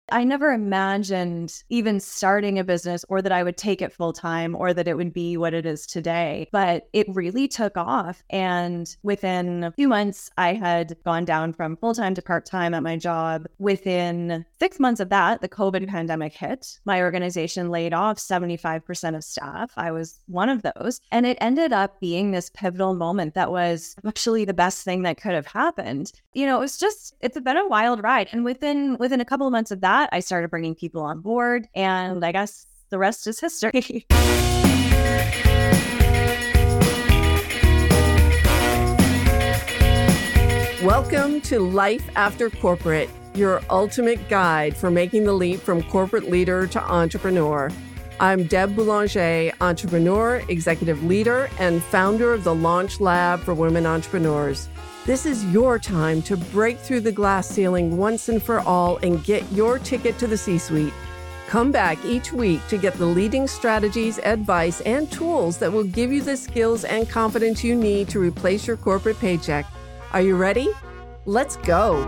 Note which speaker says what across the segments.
Speaker 1: I never imagined even starting a business or that I would take it full time or that it would be what it is today. But it really took off. And within a few months, I had gone down from full time to part time at my job. Within 6 months of that, the COVID pandemic hit. My organization laid off 75% of staff. I was one of those. And it ended up being this pivotal moment that was actually the best thing that could have happened. It's been a wild ride. And within a couple of months of that, I started bringing people on board, and I guess the rest is history.
Speaker 2: Welcome to Life After Corporate, your ultimate guide for making the leap from corporate leader to entrepreneur. I'm Deb Boulanger, entrepreneur, executive leader, and founder of the Launch Lab for Women Entrepreneurs. This is your time to break through the glass ceiling once and for all and get your ticket to the C-suite. Come back each week to get the leading strategies, advice, and tools that will give you the skills and confidence you need to replace your corporate paycheck. Are you ready? Let's go.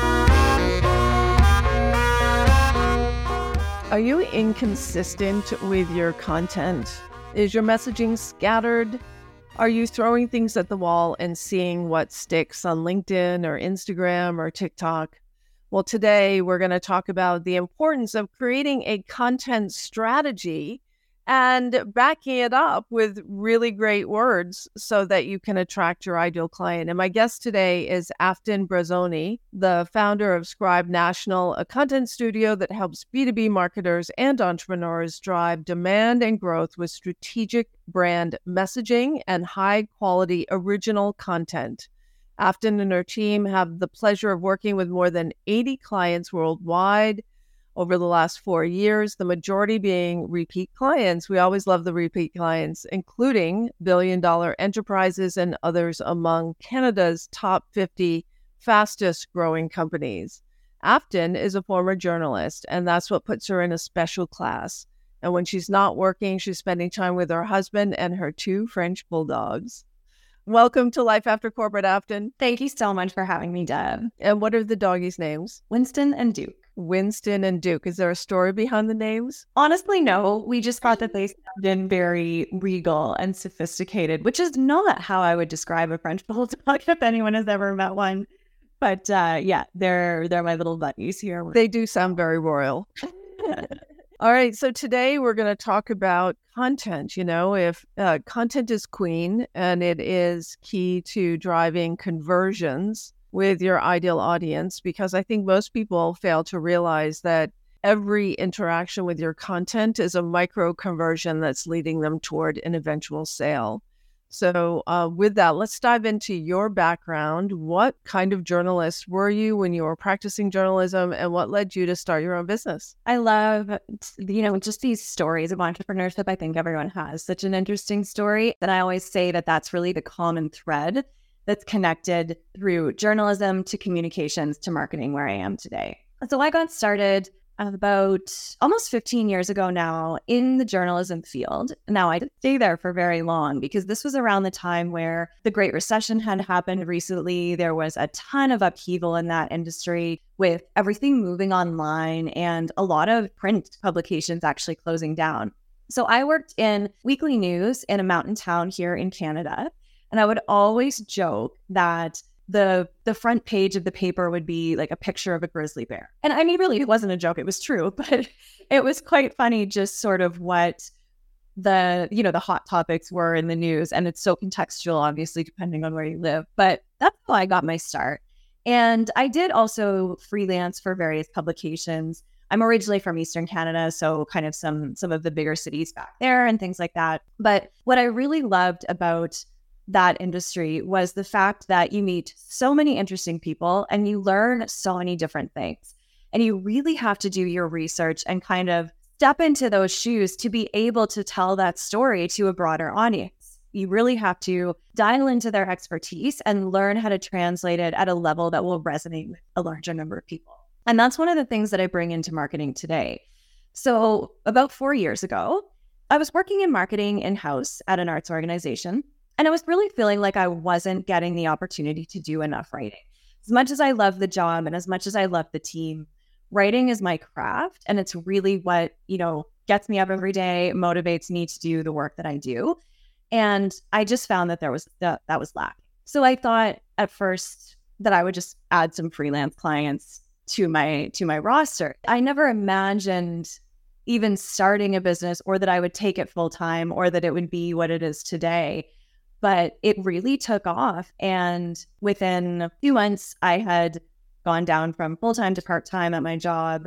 Speaker 2: Are you inconsistent with your content? Is your messaging scattered? Are you throwing things at the wall and seeing what sticks on LinkedIn or Instagram or TikTok? Well, today we're going to talk about the importance of creating a content strategy and backing it up with really great words so that you can attract your ideal client. And my guest today is Afton Brazzoni, the founder of Scribe National, a content studio that helps B2B marketers and entrepreneurs drive demand and growth with strategic brand messaging and high-quality original content. Afton and her team have the pleasure of working with more than 80 clients worldwide over the last 4 years, the majority being repeat clients. We always love the repeat clients, including billion-dollar enterprises and others among Canada's top 50 fastest-growing companies. Afton is a former journalist, and that's what puts her in a special class. And when she's not working, she's spending time with her husband and her 2 French bulldogs. Welcome to Life After Corporate, Afton.
Speaker 1: Thank you so much for having me, Deb.
Speaker 2: And what are the doggies' names?
Speaker 1: Winston and Duke.
Speaker 2: Winston and Duke. Is there a story behind the names?
Speaker 1: Honestly, no. We just thought that they sounded very regal and sophisticated, which is not how I would describe a French bulldog if anyone has ever met one. But yeah, they're my little buddies here.
Speaker 2: They do sound very royal. All right. So today we're going to talk about content. If content is queen and it is key to driving conversions with your ideal audience, because I think most people fail to realize that every interaction with your content is a micro conversion that's leading them toward an eventual sale. So with that, let's dive into your background. What kind of journalist were you when you were practicing journalism, and what led you to start your own business?
Speaker 1: I love, just these stories of entrepreneurship. I think everyone has such an interesting story. And I always say that that's really the common thread that's connected through journalism to communications to marketing where I am today. So I got started about almost 15 years ago now in the journalism field. Now, I didn't stay there for very long because this was around the time where the Great Recession had happened recently. There was a ton of upheaval in that industry with everything moving online and a lot of print publications actually closing down. So I worked in weekly news in a mountain town here in Canada. And I would always joke that the front page of the paper would be like a picture of a grizzly bear. And I mean, really, it wasn't a joke. It was true, but it was quite funny just sort of what the hot topics were in the news. And it's so contextual, obviously, depending on where you live. But that's how I got my start. And I did also freelance for various publications. I'm originally from Eastern Canada, so kind of some of the bigger cities back there and things like that. But what I really loved about that industry was the fact that you meet so many interesting people and you learn so many different things. And you really have to do your research and kind of step into those shoes to be able to tell that story to a broader audience. You really have to dial into their expertise and learn how to translate it at a level that will resonate with a larger number of people. And that's one of the things that I bring into marketing today. So about 4 years ago, I was working in marketing in-house at an arts organization. And I was really feeling like I wasn't getting the opportunity to do enough writing. As much as I love the job and as much as I love the team, writing is my craft, and it's really what, gets me up every day, motivates me to do the work that I do. And I just found that that was lacking. So I thought at first that I would just add some freelance clients to my roster. I never imagined even starting a business or that I would take it full time or that it would be what it is today. But it really took off. And within a few months, I had gone down from full-time to part-time at my job.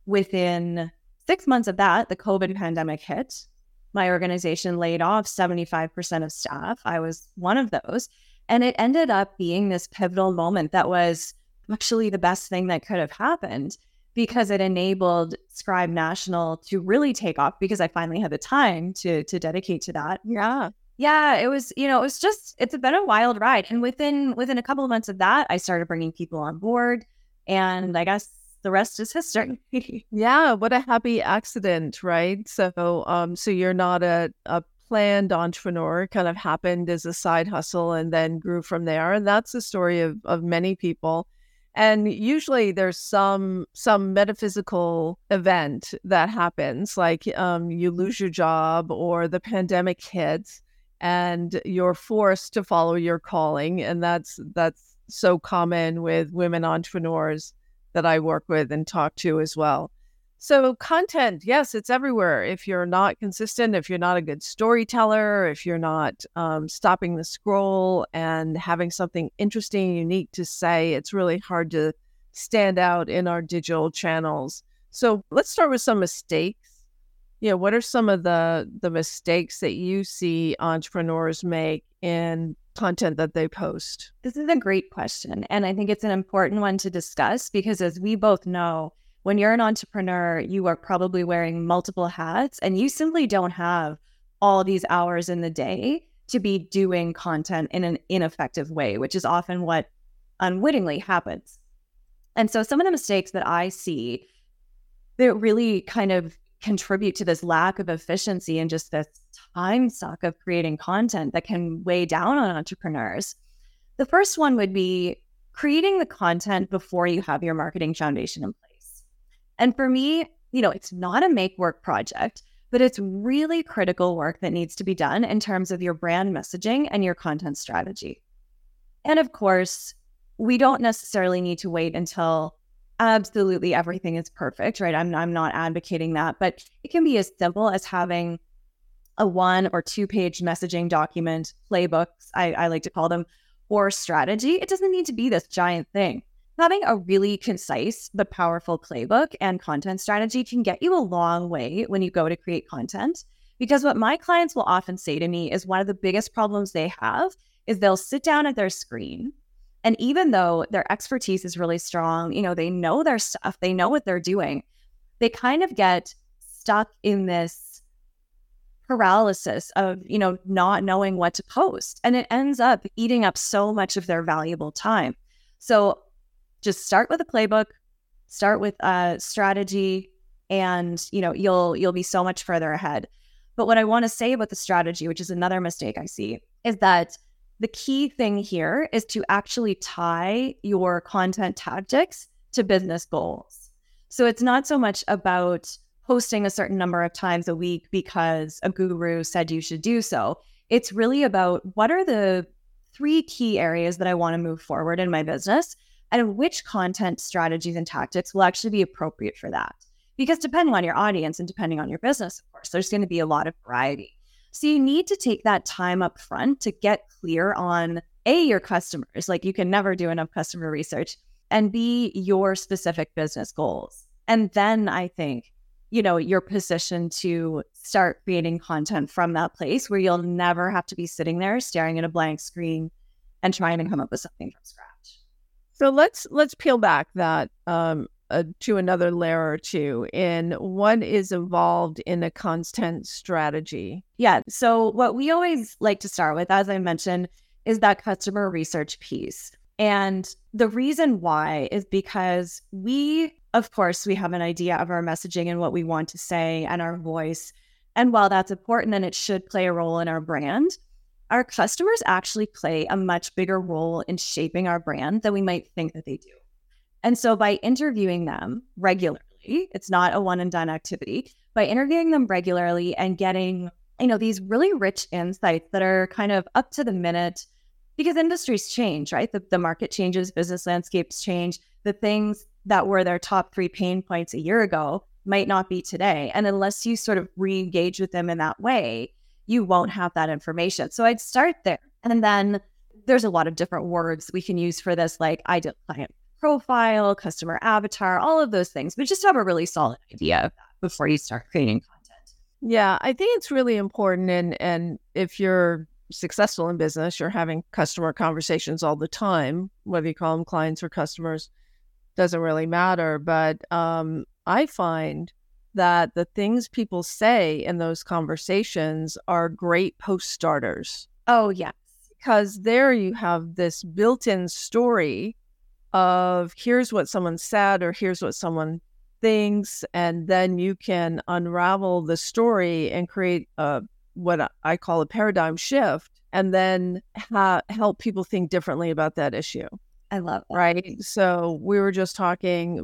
Speaker 1: Within 6 months of that, the COVID pandemic hit. My organization laid off 75% of staff. I was one of those. And it ended up being this pivotal moment that was actually the best thing that could have happened, because it enabled Scribe National to really take off, because I finally had the time to dedicate to that. Yeah, it was, it's been a wild ride. And within a couple of months of that, I started bringing people on board, and I guess the rest is history.
Speaker 2: Yeah, what a happy accident, right? So you're not a planned entrepreneur, kind of happened as a side hustle and then grew from there. And that's the story of many people. And usually there's some metaphysical event that happens, like you lose your job or the pandemic hits and you're forced to follow your calling. And that's so common with women entrepreneurs that I work with and talk to as well. So content, yes, it's everywhere. If you're not consistent, if you're not a good storyteller, if you're not stopping the scroll and having something interesting, unique to say, it's really hard to stand out in our digital channels. So let's start with some mistakes. What are some of the mistakes that you see entrepreneurs make in content that they post?
Speaker 1: This is a great question. And I think it's an important one to discuss, because as we both know, when you're an entrepreneur, you are probably wearing multiple hats, and you simply don't have all these hours in the day to be doing content in an ineffective way, which is often what unwittingly happens. And so some of the mistakes that I see that really kind of contribute to this lack of efficiency and just this time suck of creating content that can weigh down on entrepreneurs. The first one would be creating the content before you have your marketing foundation in place. And for me, it's not a make work project, but it's really critical work that needs to be done in terms of your brand messaging and your content strategy. And of course, we don't necessarily need to wait until absolutely everything is perfect, right? I'm not advocating that, but it can be as simple as having a 1 or 2 page messaging document, playbooks, I like to call them, or strategy. It doesn't need to be this giant thing. Having a really concise but powerful playbook and content strategy can get you a long way when you go to create content, because what my clients will often say to me is one of the biggest problems they have is they'll sit down at their screen, and even though their expertise is really strong, they know their stuff, they know what they're doing, they kind of get stuck in this paralysis of, not knowing what to post, and it ends up eating up so much of their valuable time. So just start with a playbook, start with a strategy, and you'll be so much further ahead. But what I want to say about the strategy, which is another mistake I see, is that the key thing here is to actually tie your content tactics to business goals. So it's not so much about posting a certain number of times a week because a guru said you should do so. It's really about what are the 3 key areas that I want to move forward in my business, and which content strategies and tactics will actually be appropriate for that. Because depending on your audience and depending on your business, of course, there's going to be a lot of variety. So you need to take that time up front to get clear on A, your customers, like you can never do enough customer research, and B, your specific business goals. And then I think, you're positioned to start creating content from that place where you'll never have to be sitting there staring at a blank screen and trying to come up with something from scratch.
Speaker 2: So let's peel back that to another layer or two in what is involved in a content strategy.
Speaker 1: Yeah. So what we always like to start with, as I mentioned, is that customer research piece. And the reason why is because we have an idea of our messaging and what we want to say and our voice. And while that's important and it should play a role in our brand, our customers actually play a much bigger role in shaping our brand than we might think that they do. And so by interviewing them regularly, it's not a one and done activity, by interviewing them regularly and getting, these really rich insights that are kind of up to the minute, because industries change, right? The market changes, business landscapes change. The things that were their top 3 pain points a year ago might not be today. And unless you sort of re-engage with them in that way, you won't have that information. So I'd start there. And then there's a lot of different words we can use for this, like ideal client profile, customer avatar, all of those things. But just have a really solid idea of that before you start creating content.
Speaker 2: Yeah, I think it's really important. And if you're successful in business, you're having customer conversations all the time, whether you call them clients or customers, doesn't really matter. But I find that the things people say in those conversations are great post starters.
Speaker 1: Oh, yes.
Speaker 2: Because there you have this built-in story of here's what someone said or here's what someone thinks, and then you can unravel the story and create what I call a paradigm shift, and then help people think differently about that issue.
Speaker 1: I love that.
Speaker 2: Right? So we were just talking,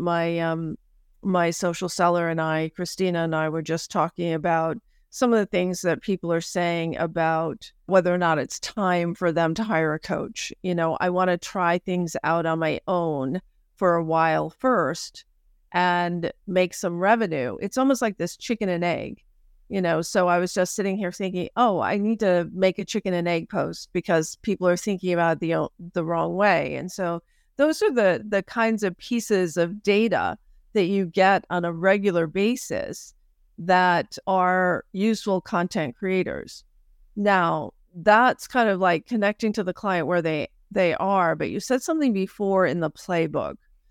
Speaker 2: my social seller and I, Christina and I, were just talking about some of the things that people are saying about whether or not it's time for them to hire a coach. I want to try things out on my own for a while first and make some revenue. It's almost like this chicken and egg, so I was just sitting here thinking, oh, I need to make a chicken and egg post because people are thinking about it the wrong way. And so those are the kinds of pieces of data that you get on a regular basis that are useful content creators. Now, that's kind of like connecting to the client where they are, but you said something before in the playbook.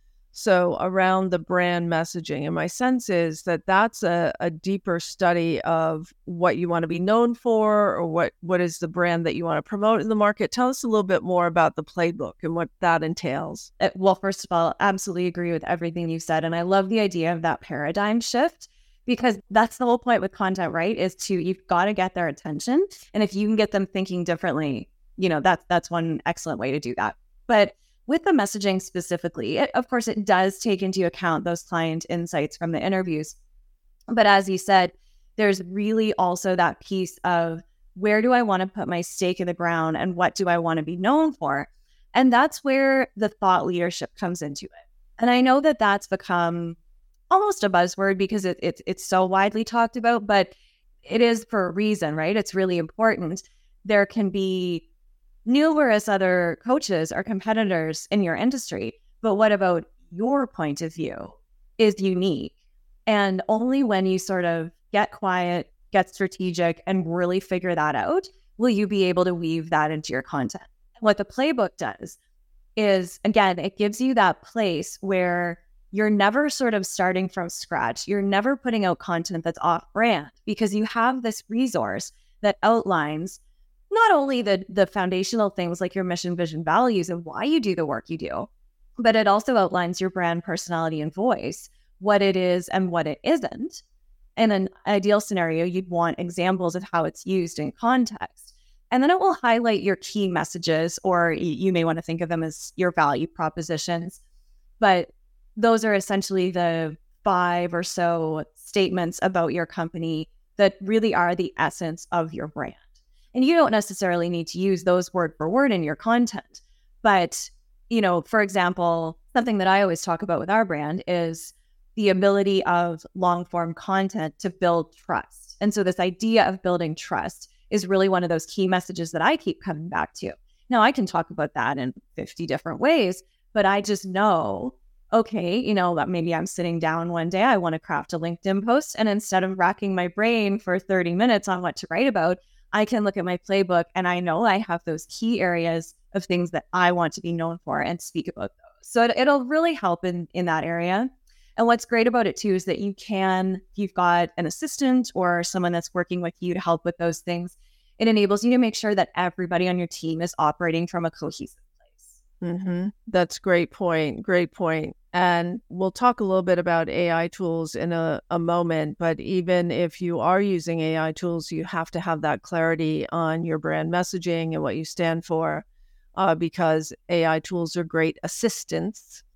Speaker 2: So around the brand messaging, and my sense is that that's a deeper study of what you want to be known for, or what is the brand that you want to promote in the market. Tell us a little bit more about the playbook and what that entails.
Speaker 1: Well, first of all, absolutely agree with everything you said. And I love the idea of that paradigm shift, because that's the whole point with content, right? You've got to get their attention. And if you can get them thinking differently, that's one excellent way to do that. But with the messaging specifically, of course, it does take into account those client insights from the interviews. But as you said, there's really also that piece of where do I want to put my stake in the ground and what do I want to be known for? And that's where the thought leadership comes into it. And I know that that's become almost a buzzword because it's so widely talked about, but it is for a reason, right? It's really important. There can be numerous other coaches or competitors in your industry, but what about your point of view is unique? And only when you sort of get quiet, get strategic, and really figure that out, will you be able to weave that into your content. What the playbook does is, again, it gives you that place where you're never sort of starting from scratch. You're never putting out content that's off brand, because you have this resource that outlines not only the foundational things like your mission, vision, values, and why you do the work you do, but it also outlines your brand personality and voice, what it is and what it isn't. In an ideal scenario, you'd want examples of how it's used in context. And then it will highlight your key messages, or you may want to think of them as your value propositions. But those are essentially the 5 or so statements about your company that really are the essence of your brand. And you don't necessarily need to use those word for word in your content. But, for example, something that I always talk about with our brand is the ability of long form content to build trust. And so this idea of building trust is really one of those key messages that I keep coming back to. Now, I can talk about that in 50 different ways, but I just know, okay, that maybe I'm sitting down one day, I want to craft a LinkedIn post, and instead of racking my brain for 30 minutes on what to write about, I can look at my playbook and I know I have those key areas of things that I want to be known for and speak about those. So it'll really help in that area. And what's great about it too is that you've got an assistant or someone that's working with you to help with those things. It enables you to make sure that everybody on your team is operating from a cohesive place.
Speaker 2: Mm-hmm. That's great point. Great point. And we'll talk a little bit about AI tools in a moment, but even if you are using AI tools, you have to have that clarity on your brand messaging and what you stand for, because AI tools are great assistants,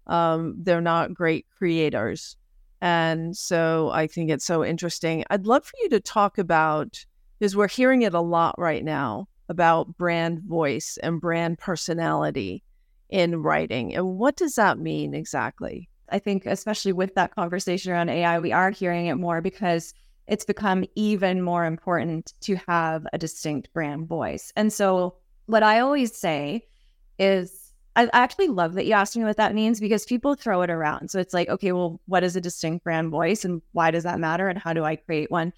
Speaker 2: They're not great creators. And so I think it's so interesting. I'd love for you to talk about, because we're hearing it a lot right now, about brand voice and brand personality in writing. And what does that mean exactly?
Speaker 1: I think especially with that conversation around AI, we are hearing it more because it's become even more important to have a distinct brand voice. And so what I always say is, I actually love that you asked me what that means, because people throw it around. So it's like, okay, well, what is a distinct brand voice and why does that matter? And how do I create one?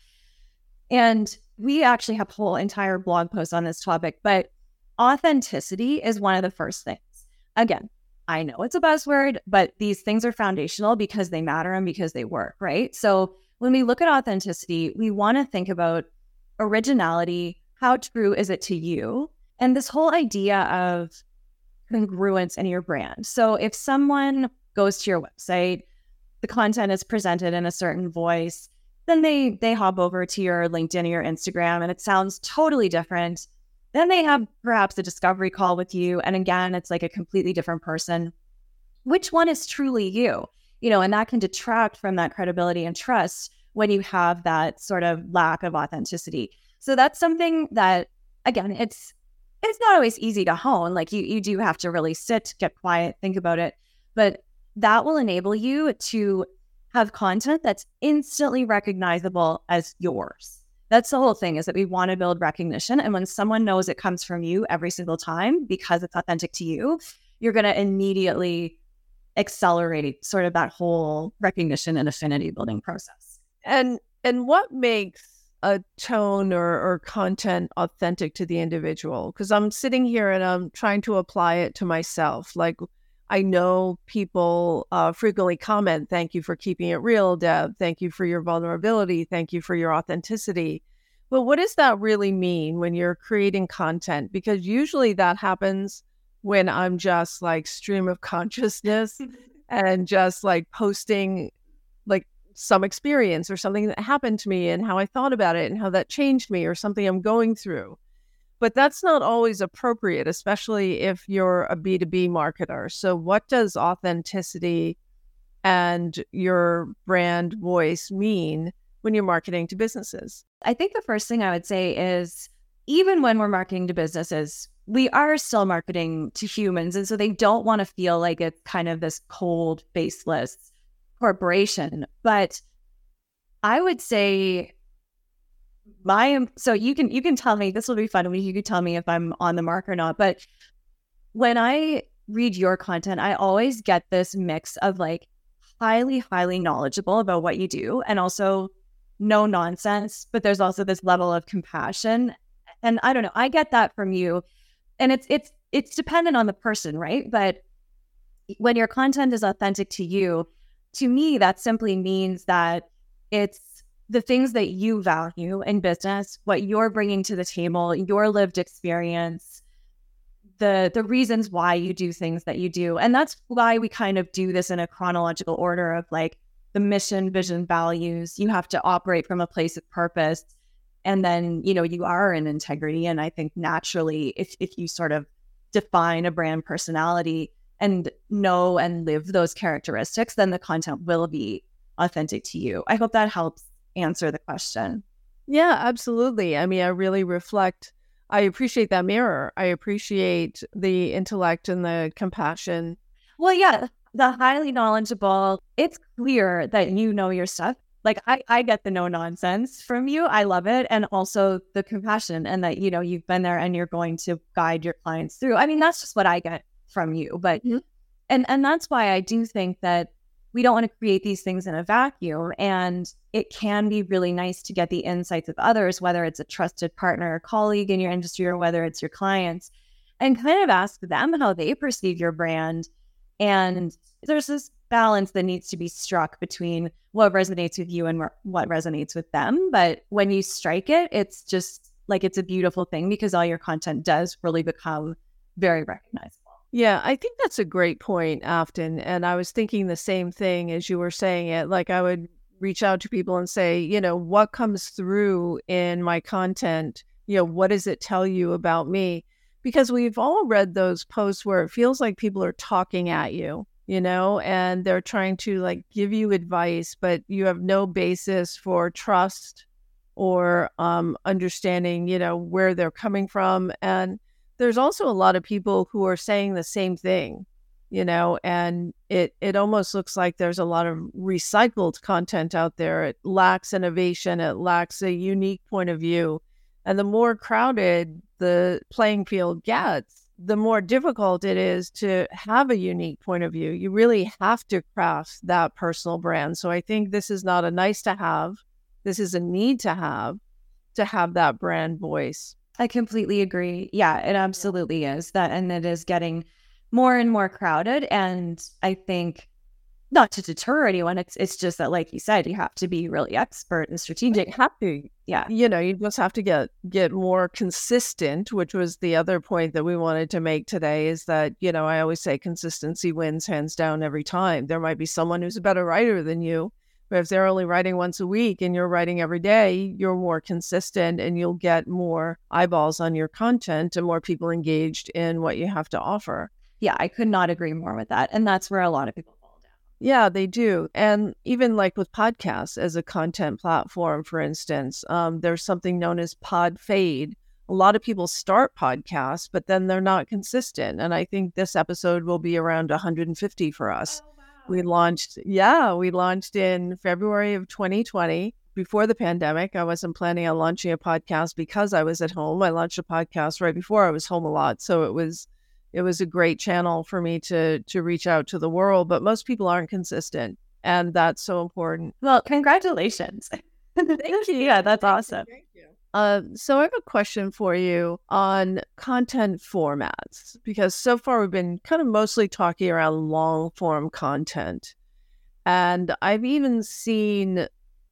Speaker 1: And we actually have a whole entire blog post on this topic, but authenticity is one of the first things. Again, I know it's a buzzword, but these things are foundational because they matter and because they work, right? So when we look at authenticity, we want to think about originality. How true is it to you? And this whole idea of congruence in your brand. So if someone goes to your website, the content is presented in a certain voice, then they hop over to your LinkedIn or your Instagram and it sounds totally different. Then they have perhaps a discovery call with you. And again, it's like a completely different person. Which one is truly you? And that can detract from that credibility and trust when you have that sort of lack of authenticity. So that's something that, again, it's not always easy to hone. Like you do have to really sit, get quiet, think about it. But that will enable you to have content that's instantly recognizable as yours. That's the whole thing, is that we want to build recognition. And when someone knows it comes from you every single time because it's authentic to you, you're going to immediately accelerate sort of that whole recognition and affinity building process.
Speaker 2: And what makes a tone or content authentic to the individual? Because I'm sitting here and I'm trying to apply it to myself. Like, I know people frequently comment, "Thank you for keeping it real, Deb. Thank you for your vulnerability. Thank you for your authenticity." But what does that really mean when you're creating content? Because usually that happens when I'm just like stream of consciousness and just like posting like some experience or something that happened to me and how I thought about it and how that changed me or something I'm going through. But that's not always appropriate, especially if you're a B2B marketer. So what does authenticity and your brand voice mean when you're marketing to businesses?
Speaker 1: I think the first thing I would say is, even when we're marketing to businesses, we are still marketing to humans. And so they don't want to feel like it's kind of this cold, faceless corporation. But I would say so you can tell me, this will be fun. You can tell me if I'm on the mark or not. But when I read your content, I always get this mix of like highly, highly knowledgeable about what you do and also no nonsense. But there's also this level of compassion. And I don't know, I get that from you. And it's dependent on the person, right? But when your content is authentic to you, to me, that simply means that it's the things that you value in business, what you're bringing to the table, your lived experience, the reasons why you do things that you do. And that's why we kind of do this in a chronological order of like the mission, vision, values. You have to operate from a place of purpose. And then, you are in integrity. And I think naturally, if you sort of define a brand personality and know and live those characteristics, then the content will be authentic to you. I hope that helps answer the question.
Speaker 2: Yeah, absolutely. I mean, I appreciate that mirror. I appreciate the intellect and the compassion.
Speaker 1: Well, yeah, the highly knowledgeable, it's clear that you know your stuff. Like I get the no nonsense from you. I love it. And also the compassion and that, you've been there and you're going to guide your clients through. I mean, that's just what I get from you. But, and that's why I do think that we don't want to create these things in a vacuum. And it can be really nice to get the insights of others, whether it's a trusted partner or colleague in your industry, or whether it's your clients, and kind of ask them how they perceive your brand. And there's this balance that needs to be struck between what resonates with you and what resonates with them. But when you strike it, it's just like, it's a beautiful thing because all your content does really become very recognizable.
Speaker 2: Yeah, I think that's a great point, Afton. And I was thinking the same thing as you were saying it. Like, I would reach out to people and say, what comes through in my content? What does it tell you about me? Because we've all read those posts where it feels like people are talking at you. and they're trying to like give you advice, but you have no basis for trust or understanding, where they're coming from. And there's also a lot of people who are saying the same thing, and it almost looks like there's a lot of recycled content out there. It lacks innovation. It lacks a unique point of view. And the more crowded the playing field gets, the more difficult it is to have a unique point of view. You really have to craft that personal brand. So I think this is not a nice to have. This is a need to have that brand voice.
Speaker 1: I completely agree. Yeah, it absolutely is that. And it is getting more and more crowded. And I think not to deter anyone, it's just that, like you said, you have to be really expert and strategic.
Speaker 2: Happy. Yeah. You just have to get more consistent, which was the other point that we wanted to make today, is that, I always say consistency wins hands down every time. There might be someone who's a better writer than you, but if they're only writing once a week and you're writing every day, you're more consistent and you'll get more eyeballs on your content and more people engaged in what you have to offer.
Speaker 1: Yeah, I could not agree more with that. And that's where a lot of people fall down.
Speaker 2: Yeah, they do. And even like with podcasts as a content platform, for instance, there's something known as pod fade. A lot of people start podcasts, but then they're not consistent. And I think this episode will be around 150 for us. Oh, wow. We launched in February of 2020. Before the pandemic, I wasn't planning on launching a podcast because I was at home. I launched a podcast right before I was home a lot. So it was a great channel for me to reach out to the world, but most people aren't consistent, and that's so important.
Speaker 1: Well, congratulations.
Speaker 2: Thank you.
Speaker 1: Yeah, that's awesome.
Speaker 2: Thank you. So I have a question for you on content formats, because so far we've been kind of mostly talking around long form content, and I've even seen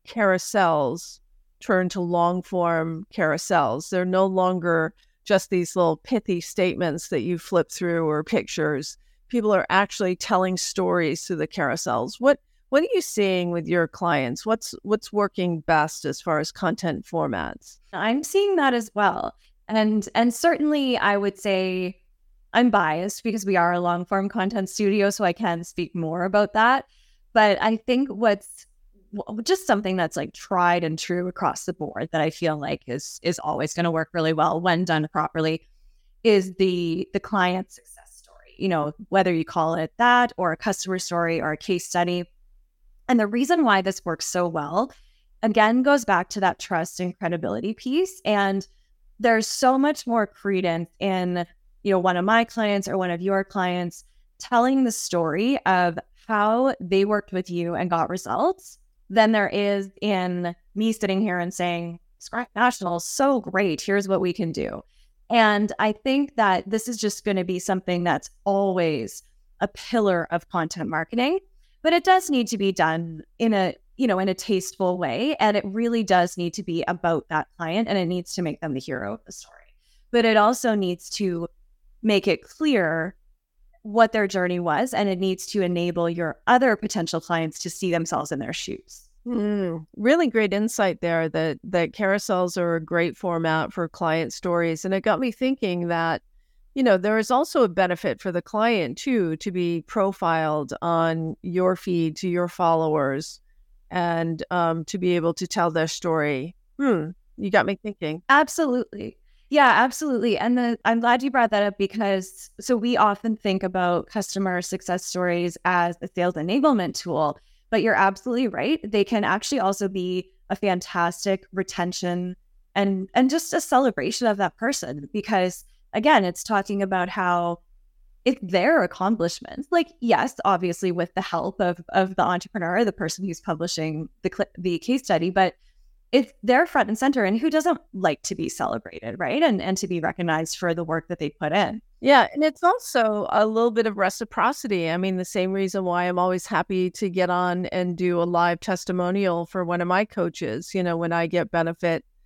Speaker 2: carousels turn to long form carousels. They're no longer just these little pithy statements that you flip through or pictures. People are actually telling stories through the carousels. What are you seeing with your clients? What's working best as far as content formats?
Speaker 1: I'm seeing that as well. And certainly I would say I'm biased because we are a long form content studio, so I can speak more about that. But I think what's just something that's like tried and true across the board that I feel like is always going to work really well when done properly is the client success story, whether you call it that or a customer story or a case study. And the reason why this works so well, again, goes back to that trust and credibility piece. And there's so much more credence in, one of my clients or one of your clients telling the story of how they worked with you and got results than there is in me sitting here and saying, Scratch National, so great, here's what we can do. And I think that this is just going to be something that's always a pillar of content marketing, but it does need to be done in a tasteful way. And it really does need to be about that client, and it needs to make them the hero of the story. But it also needs to make it clear what their journey was, and it needs to enable your other potential clients to see themselves in their shoes.
Speaker 2: Really great insight there that carousels are a great format for client stories. And it got me thinking that, there is also a benefit for the client too, to be profiled on your feed to your followers and to be able to tell their story. You got me thinking.
Speaker 1: Absolutely. Yeah, absolutely. And I'm glad you brought that up because so we often think about customer success stories as a sales enablement tool, but you're absolutely right. They can actually also be a fantastic retention and just a celebration of that person because, again, it's talking about how it's their accomplishments. Like, yes, obviously with the help of the entrepreneur, the person who's publishing the case study, but it's they're front and center, and who doesn't like to be celebrated, right? And to be recognized for the work that they put in.
Speaker 2: Yeah. And it's also a little bit of reciprocity. I mean, the same reason why I'm always happy to get on and do a live testimonial for one of my coaches, when I get benefit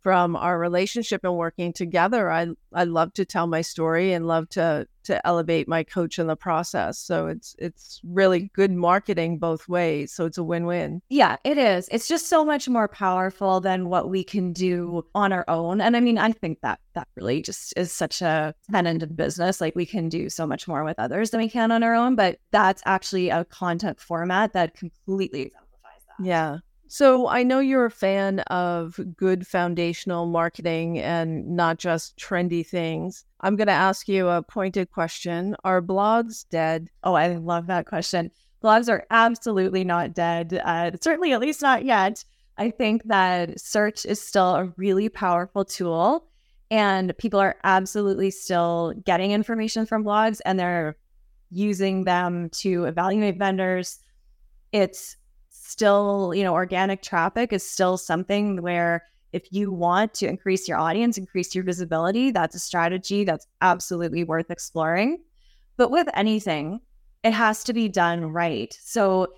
Speaker 2: from our relationship and working together. I love to tell my story and love to elevate my coach in the process. So it's really good marketing both ways. So it's a win-win.
Speaker 1: Yeah, it is. It's just so much more powerful than what we can do on our own. And I mean, I think that really just is such a tenet of business. Like, we can do so much more with others than we can on our own, but that's actually a content format that completely exemplifies that.
Speaker 2: Yeah. So I know you're a fan of good foundational marketing and not just trendy things. I'm going to ask you a pointed question. Are blogs dead?
Speaker 1: Oh, I love that question. Blogs are absolutely not dead. Certainly, at least not yet. I think that search is still a really powerful tool, and people are absolutely still getting information from blogs, and they're using them to evaluate vendors. It's still, organic traffic is still something where if you want to increase your audience, increase your visibility, that's a strategy that's absolutely worth exploring. But with anything, it has to be done right. So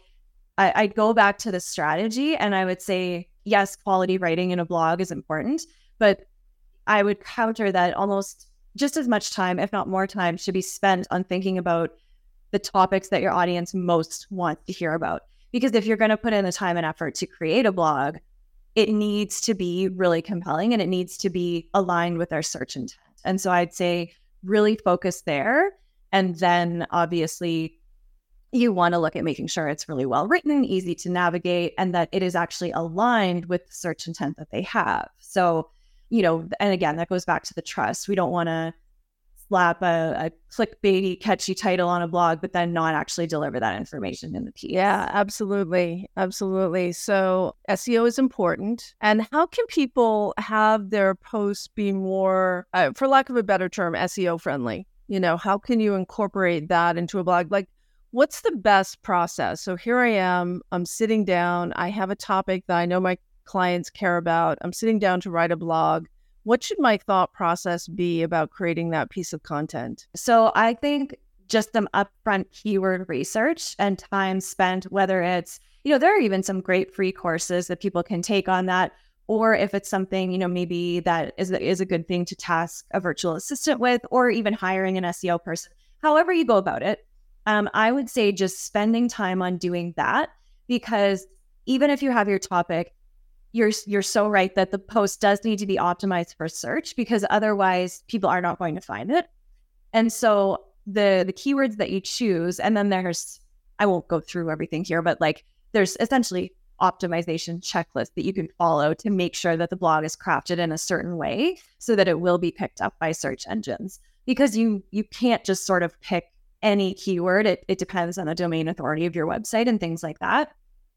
Speaker 1: I go back to the strategy, and I would say, yes, quality writing in a blog is important, but I would counter that almost just as much time, if not more time, should be spent on thinking about the topics that your audience most wants to hear about. Because if you're going to put in the time and effort to create a blog, it needs to be really compelling and it needs to be aligned with our search intent. And so I'd say really focus there. And then obviously you want to look at making sure it's really well written, easy to navigate, and that it is actually aligned with the search intent that they have. So, and again, that goes back to the trust. We don't want to slap a clickbaity, catchy title on a blog, but then not actually deliver that information in the piece.
Speaker 2: Yeah, absolutely. Absolutely. So SEO is important. And how can people have their posts be more, for lack of a better term, SEO friendly? How can you incorporate that into a blog? Like, what's the best process? So here I am, I'm sitting down, I have a topic that I know my clients care about. I'm sitting down to write a blog. What should my thought process be about creating that piece of content?
Speaker 1: So I think just some upfront keyword research and time spent, whether it's, there are even some great free courses that people can take on that. Or if it's something, maybe that is a good thing to task a virtual assistant with, or even hiring an SEO person, however you go about it. I would say just spending time on doing that, because even if you have your topic, you're so right that the post does need to be optimized for search, because otherwise people are not going to find it. And so the keywords that you choose, and then I won't go through everything here, but there's essentially optimization checklist that you can follow to make sure that the blog is crafted in a certain way so that it will be picked up by search engines, because you can't just sort of pick any keyword. It depends on the domain authority of your website and things like that.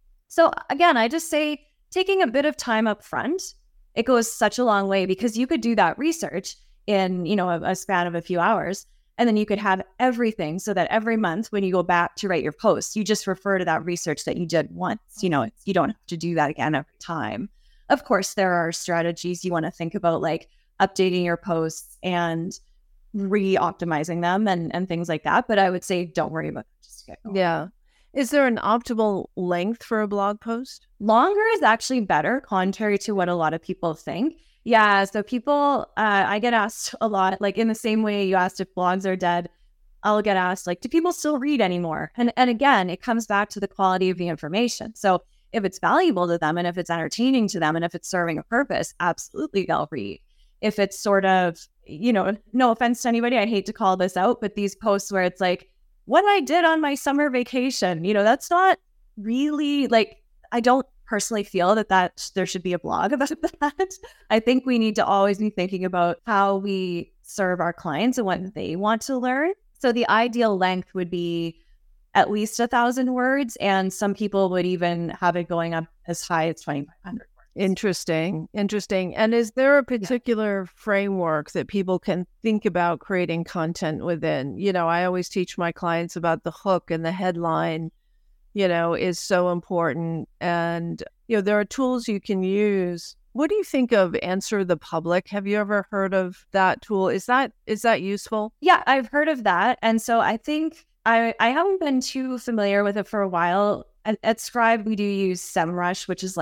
Speaker 1: So again, I just say taking a bit of time up front, it goes such a long way, because you could do that research in, a span of a few hours, and then you could have everything so that every month when you go back to write your post, you just refer to that research that you did once. You don't have to do that again every time. Of course, there are strategies you want to think about, like updating your posts and re-optimizing them and things like that. But I would say don't worry about that. Just get going.
Speaker 2: Yeah. Is there an optimal length for a blog post?
Speaker 1: Longer is actually better, contrary to what a lot of people think. Yeah, so people, I get asked a lot, like in the same way you asked if blogs are dead, I'll get asked, do people still read anymore? And again, it comes back to the quality of the information. So if it's valuable to them, and if it's entertaining to them, and if it's serving a purpose, absolutely they'll read. If it's sort of, no offense to anybody, I hate to call this out, but these posts where it's like, what I did on my summer vacation, that's not really I don't personally feel that there should be a blog about that. I think we need to always be thinking about how we serve our clients and what they want to learn. So the ideal length would be at least 1,000 words, and some people would even have it going up as high as 2,500 words.
Speaker 2: Interesting. And is there a particular framework that people can think about creating content within? I always teach my clients about the hook and the headline, is so important. And, there are tools you can use. What do you think of Answer the Public? Have you ever heard of that tool? Is that useful?
Speaker 1: Yeah, I've heard of that. And so I think I haven't been too familiar with it for a while. At Scribe, we do use SEMrush, which is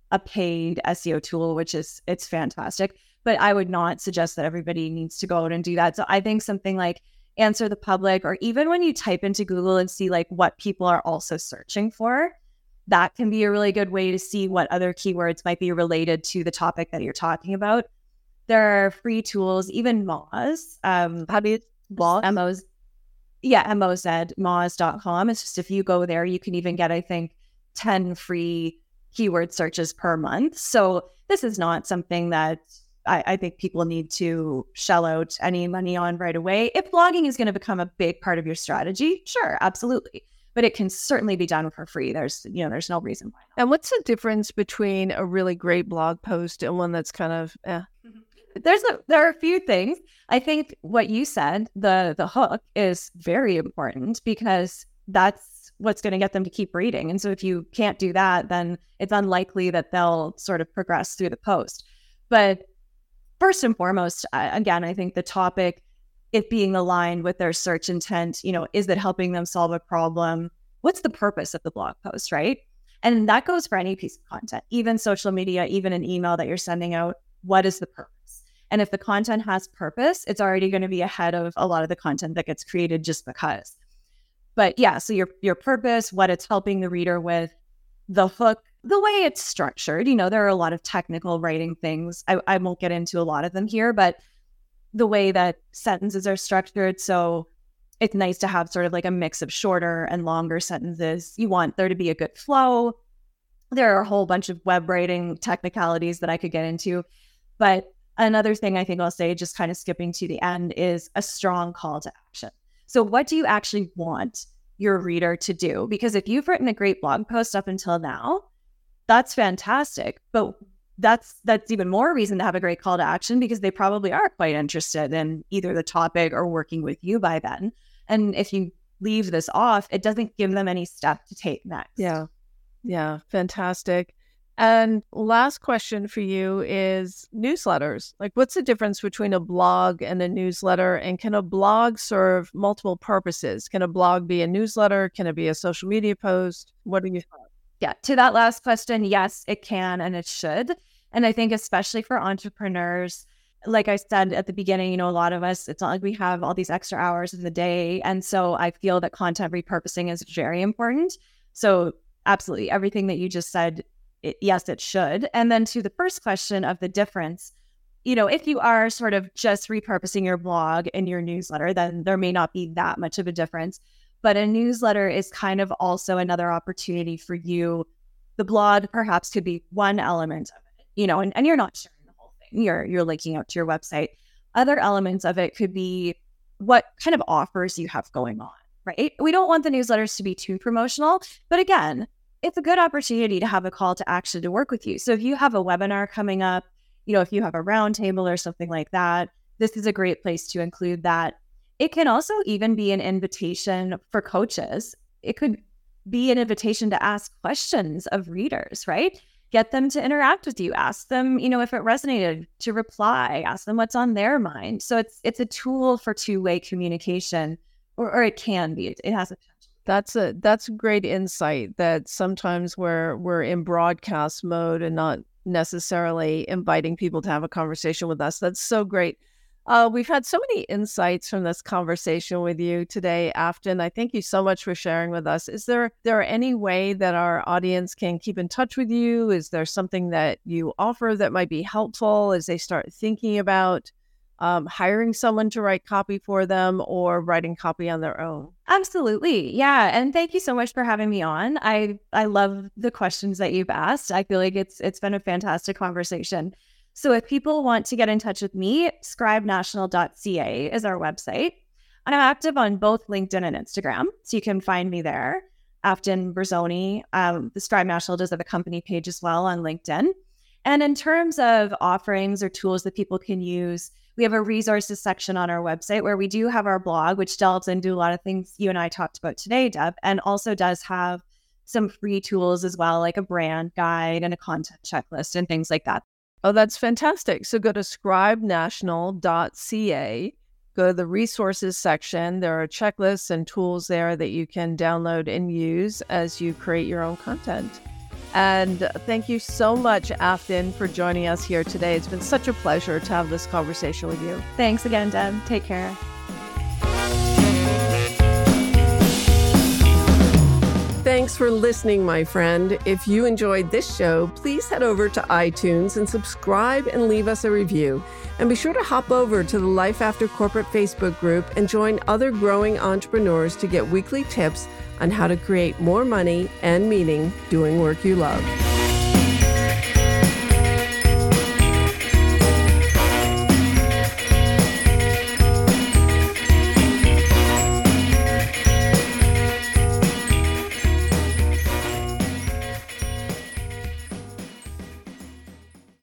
Speaker 1: a paid SEO tool, it's fantastic. But I would not suggest that everybody needs to go out and do that. So I think something like Answer the Public, or even when you type into Google and see like what people are also searching for, that can be a really good way to see what other keywords might be related to the topic that you're talking about. There are free tools, even Moz. How do you Moz? M-O-Z. Yeah, M-O-Z, Moz.com. It's just if you go there, you can even get, I think, 10 free keyword searches per month. So this is not something that I think people need to shell out any money on right away. If blogging is going to become a big part of your strategy, sure, absolutely. But it can certainly be done for free. There's no reason why not.
Speaker 2: And what's the difference between a really great blog post and one that's kind of,
Speaker 1: There are a few things. I think what you said, the hook, is very important because that's what's going to get them to keep reading. And so if you can't do that, then it's unlikely that they'll sort of progress through the post. But first and foremost, again, I think the topic, it being aligned with their search intent, is it helping them solve a problem? What's the purpose of the blog post, right? And that goes for any piece of content, even social media, even an email that you're sending out. What is the purpose? And if the content has purpose, it's already going to be ahead of a lot of the content that gets created just because. But yeah, so your purpose, what it's helping the reader with, the hook, the way it's structured, there are a lot of technical writing things. I won't get into a lot of them here, but the way that sentences are structured. So it's nice to have sort of like a mix of shorter and longer sentences. You want there to be a good flow. There are a whole bunch of web writing technicalities that I could get into. But another thing I think I'll say, just kind of skipping to the end, is a strong call to action. So what do you actually want your reader to do? Because if you've written a great blog post up until now, that's fantastic. But that's even more reason to have a great call to action, because they probably are quite interested in either the topic or working with you by then. And if you leave this off, it doesn't give them any step to take next.
Speaker 2: Yeah, fantastic. And last question for you is newsletters. Like, what's the difference between a blog and a newsletter? And can a blog serve multiple purposes? Can a blog be a newsletter? Can it be a social media post? What do you think?
Speaker 1: Yeah, to that last question, yes, it can and it should. And I think especially for entrepreneurs, like I said at the beginning, a lot of us, it's not like we have all these extra hours in the day. And so I feel that content repurposing is very important. So absolutely, everything that you just said, yes, it should. And then to the first question of the difference, if you are sort of just repurposing your blog and your newsletter, then there may not be that much of a difference. But a newsletter is kind of also another opportunity for you. The blog perhaps could be one element of it, and you're not sharing the whole thing. You're linking out to your website. Other elements of it could be what kind of offers you have going on, right? We don't want the newsletters to be too promotional, but again, it's a good opportunity to have a call to action to work with you. So if you have a webinar coming up, if you have a roundtable or something like that, this is a great place to include that. It can also even be an invitation for coaches. It could be an invitation to ask questions of readers, right? Get them to interact with you. Ask them, if it resonated, to reply. Ask them what's on their mind. So it's a tool for two-way communication, or it can be. It has a potential.
Speaker 2: That's a great insight, that sometimes we're in broadcast mode and not necessarily inviting people to have a conversation with us. That's so great. We've had so many insights from this conversation with you today, Afton. I thank you so much for sharing with us. Is there any way that our audience can keep in touch with you? Is there something that you offer that might be helpful as they start thinking about hiring someone to write copy for them or writing copy on their own?
Speaker 1: Absolutely. Yeah. And thank you so much for having me on. I love the questions that you've asked. I feel like it's been a fantastic conversation. So if people want to get in touch with me, scribenational.ca is our website. I'm active on both LinkedIn and Instagram, so you can find me there. Afton Berzoni. The Scribe National does have a company page as well on LinkedIn. And in terms of offerings or tools that people can use, we have a resources section on our website where we do have our blog, which delves into a lot of things you and I talked about today, Deb, and also does have some free tools as well, like a brand guide and a content checklist and things like that.
Speaker 2: Oh, that's fantastic. So go to scribenational.ca, go to the resources section. There are checklists and tools there that you can download and use as you create your own content. And thank you so much, Afton, for joining us here today. It's been such a pleasure to have this conversation with you.
Speaker 1: Thanks again, Deb. Take care.
Speaker 3: Thanks for listening, my friend. If you enjoyed this show, please head over to iTunes and subscribe and leave us a review. And be sure to hop over to the Life After Corporate Facebook group and join other growing entrepreneurs to get weekly tips on how to create more money and meaning doing work you love.